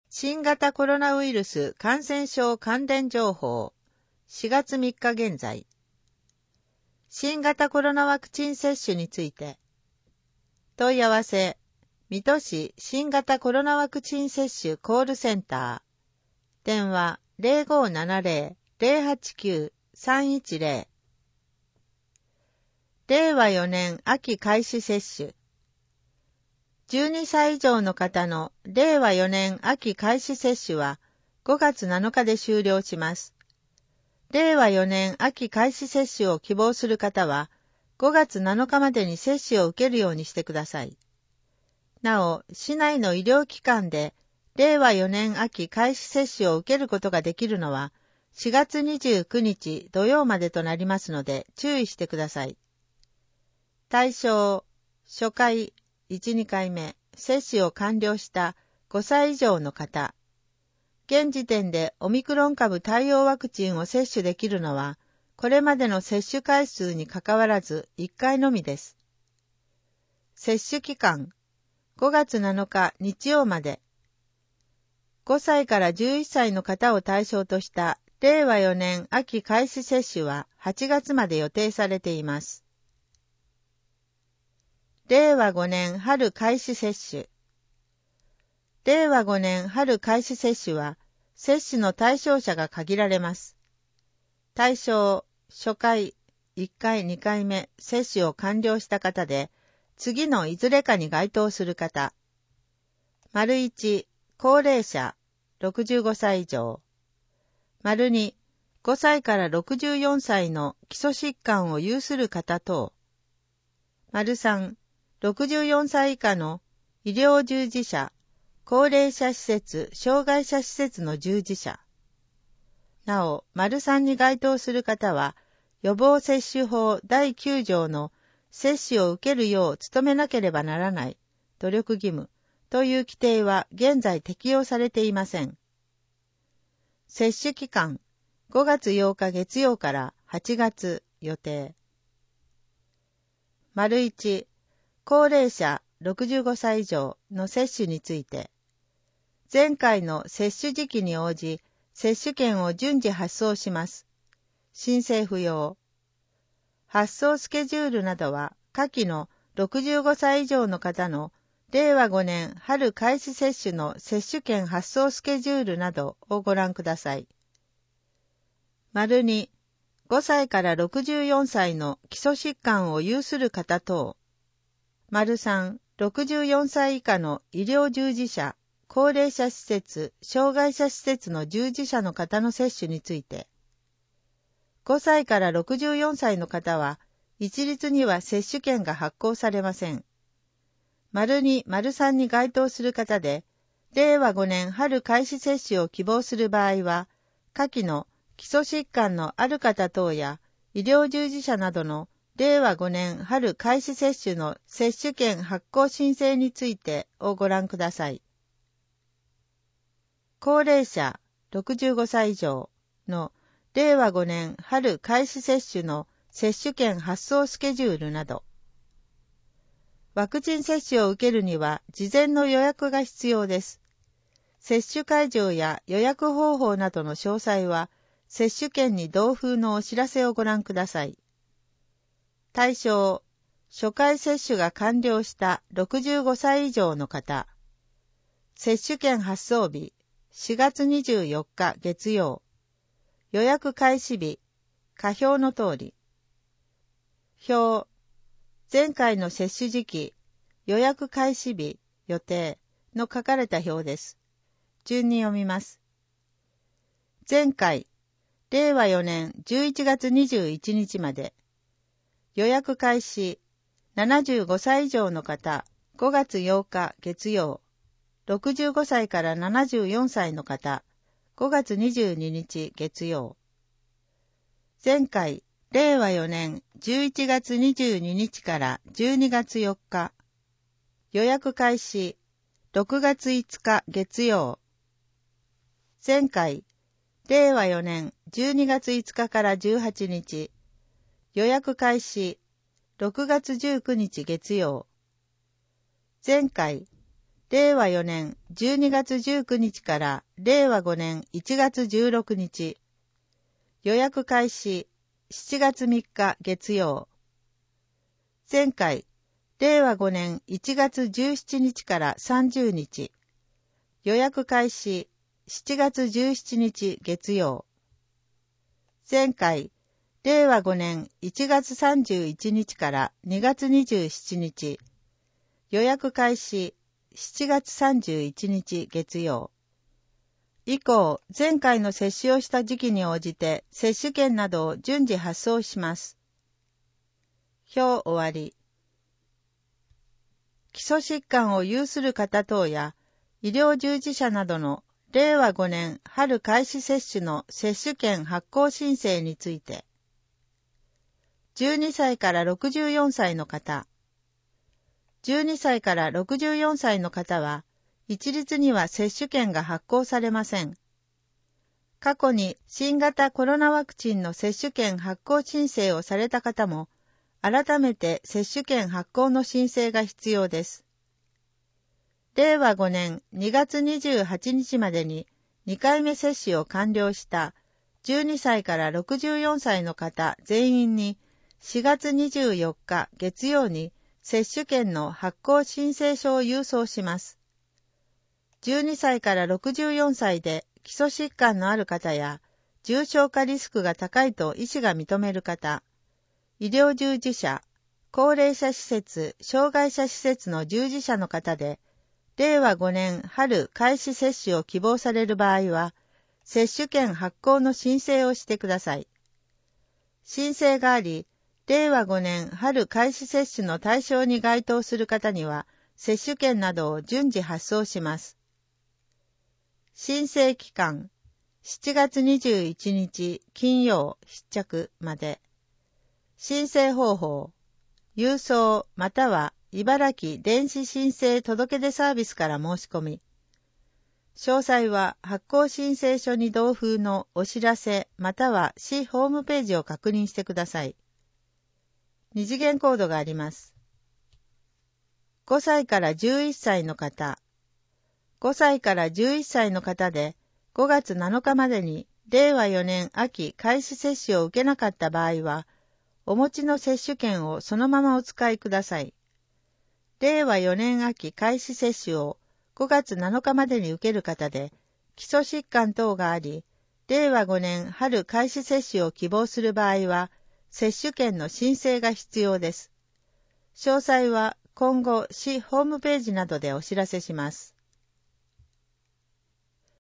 新型コロナウイルス感染症関連情報4月3日現在。新型コロナワクチン接種について。問い合わせ、水戸市新型コロナワクチン接種コールセンター。電話 0570-089-310。令和4年秋開始接種。12歳以上の方の令和4年秋開始接種は5月7日で終了します。令和4年秋開始接種を希望する方は5月7日までに接種を受けるようにしてください。なお、市内の医療機関で令和4年秋開始接種を受けることができるのは4月29日土曜までとなりますので注意してください。対象、初回、1、2回目、接種を完了した5歳以上の方。現時点でオミクロン株対応ワクチンを接種できるのは、これまでの接種回数にかかわらず1回のみです。接種期間、5月7日日曜まで。5歳から11歳の方を対象とした令和4年秋開始接種は8月まで予定されています。令和5年春開始接種。令和5年春開始接種は、接種の対象者が限られます。対象、初回、1回2回目、接種を完了した方で、次のいずれかに該当する方。1、高齢者、65歳以上。2、5歳から64歳の基礎疾患を有する方等。3、64歳以下の医療従事者、高齢者施設、障害者施設の従事者。なお、3に該当する方は、予防接種法第9条の接種を受けるよう努めなければならない努力義務という規定は現在適用されていません。接種期間、5月8日月曜から8月予定。1、高齢者65歳以上の接種について、前回の接種時期に応じ、接種券を順次発送します。申請不要。発送スケジュールなどは、下記の65歳以上の方の令和5年春開始接種の接種券発送スケジュールなどをご覧ください。2、5歳から64歳の基礎疾患を有する方等。3、64歳以下の医療従事者、高齢者施設、障害者施設の従事者の方の接種について、5歳から64歳の方は、一律には接種券が発行されません。2、3に該当する方で、令和5年春開始接種を希望する場合は、下記の基礎疾患のある方等や医療従事者などの令和5年春開始接種の接種券発行申請についてをご覧ください。高齢者65歳以上の令和5年春開始接種の接種券発送スケジュールなど。ワクチン接種を受けるには事前の予約が必要です。接種会場や予約方法などの詳細は、接種券に同封のお知らせをご覧ください。対象、初回接種が完了した65歳以上の方。接種券発送日、4月24日月曜。予約開始日、下表の通り。表、前回の接種時期、予約開始日、予定の書かれた表です。順に読みます。前回、令和4年11月21日まで。予約開始、75歳以上の方、5月8日月曜。65歳から74歳の方、5月22日月曜。前回、令和4年11月22日から12月4日。予約開始、6月5日月曜。前回、令和4年12月5日から18日。予約開始、6月19日月曜。前回、 令和4年12月19日から令和5年1月16日。予約開始7月3日月曜。前回、令和5年1月17日から30日。予約開始7月17日月曜。前回、令和5年1月31日から2月27日。予約開始7月31日月曜。以降、前回の接種をした時期に応じて接種券などを順次発送します。表終わり。基礎疾患を有する方等や医療従事者などの令和5年春開始接種の接種券発行申請について、12歳から64歳の方、12歳から64歳の方は、一律には接種券が発行されません。過去に新型コロナワクチンの接種券発行申請をされた方も、改めて接種券発行の申請が必要です。令和5年2月28日までに2回目接種を完了した12歳から64歳の方全員に4月24日月曜に接種券の発行申請書を郵送します。12歳から64歳で基礎疾患のある方や重症化リスクが高いと医師が認める方、医療従事者、高齢者施設、障害者施設の従事者の方で、令和5年春開始接種を希望される場合は、接種券発行の申請をしてください。申請があり、令和5年春開始接種の対象に該当する方には、接種券などを順次発送します。申請期間、7月21日金曜必着まで。申請方法、郵送または茨城電子申請届出サービスから申し込み。詳細は発行申請書に同封のお知らせまたは市ホームページを確認してください。二次元コードがあります。5歳から11歳の方、5歳から11歳の方で5月7日までに令和4年秋開始接種を受けなかった場合は、お持ちの接種券をそのままお使いください。令和4年秋開始接種を5月7日までに受ける方で、基礎疾患等があり、令和5年春開始接種を希望する場合は、接種券の申請が必要です。詳細は今後市ホームページなどでお知らせします。